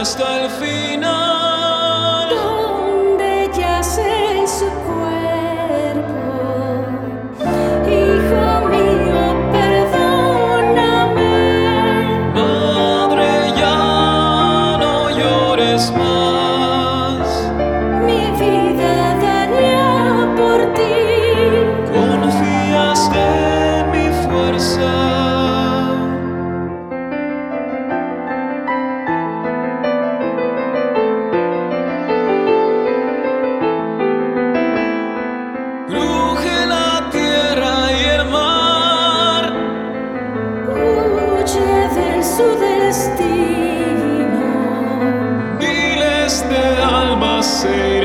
hasta el final. Donde yace su cuerpo, hijo mío, perdóname. Madre, ya no llores más. Mi vida daría por ti. Confiaste en mi fuerza. Cruje la tierra y el mar. Huye de su destino. Miles de almas se